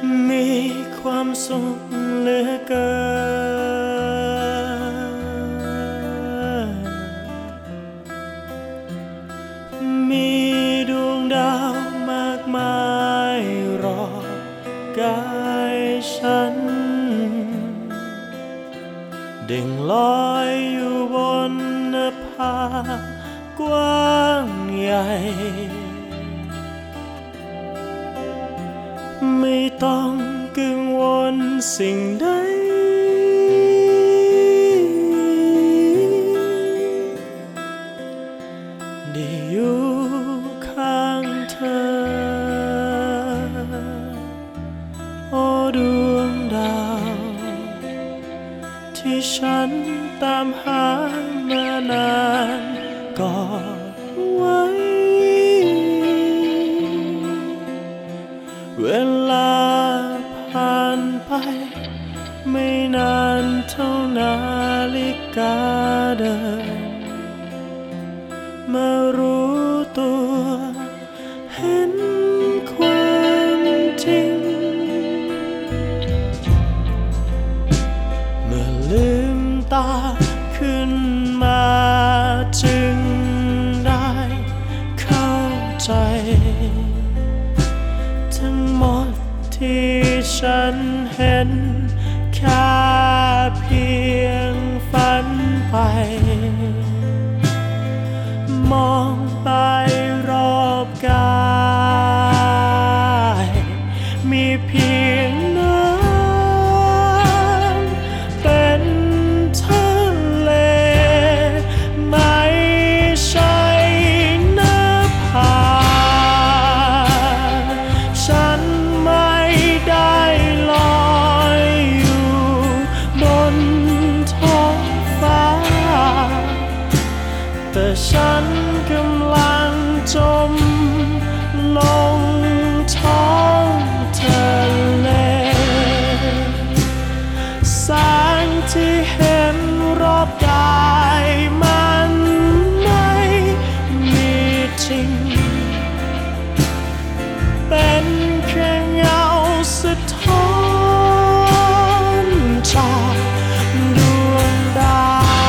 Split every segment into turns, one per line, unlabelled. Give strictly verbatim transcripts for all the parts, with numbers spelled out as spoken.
มีความสุขเหลือเกินมีดวงดาวมากมายรอบกายฉันเด่งลอยอยู่บนนภากว้างใหญ่ไม่ต้องกังวลสิ่งใดได้อยู่ข้างเธอโอ้ดวงดาวที่ฉันตามหามานานกอดไว้เวลาผ่านไปไม่นานเท่านาฬิกาเดินมารู้ตัวเห็นความจริงเมื่อลืมตาขึ้นมาจึงได้เข้าใจทั้งหมดที่ฉันเห็นแค่เพียงฝันไปมองไปรอบกายมีเพียงน้ำเป็นทะเลไม่ใช่หน้าผาฉันไม่ได้ลอยอยู่บนท้องฟ้าแต่ฉันกำลังจมลงท้องทะเลแสงที่เห็นรอบกายมันไม่มีจริงเป็นแค่เงาสะท้อนจากดวงดาว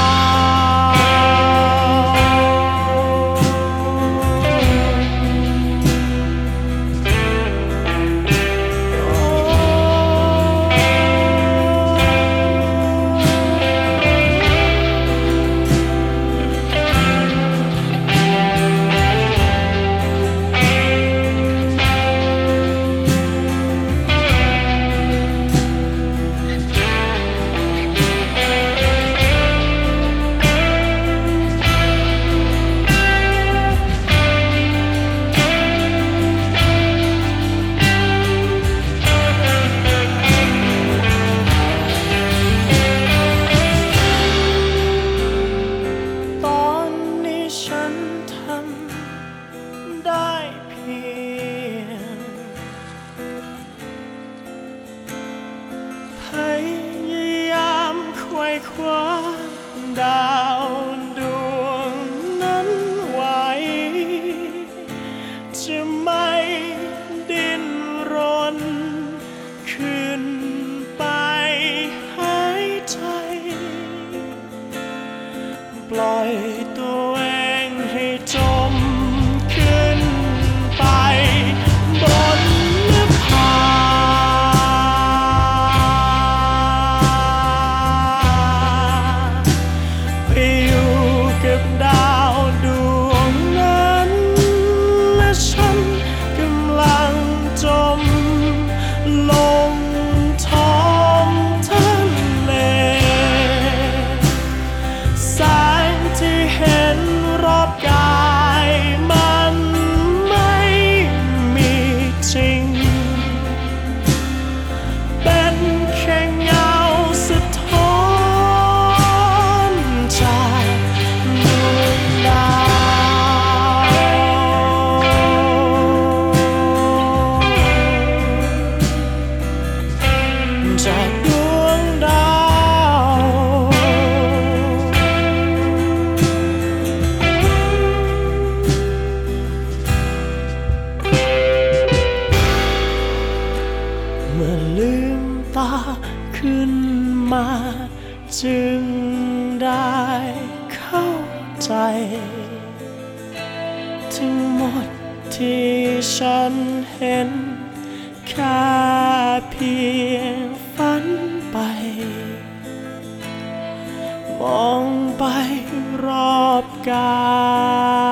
ได้เพียงพยายามไขว่คว้าดาวดวงนั้นไว้จะไม่ดิ้นรนขึ้นไปหายใจปล่อยตัวเองให้จมขึ้นไปบนนภาไปอยู่กับดาวดวงนั้นและฉันขึ้นมาจึงได้เข้าใจทั้งหมดที่ฉันเห็นแค่เพียงฝันไปมองไปรอบกาย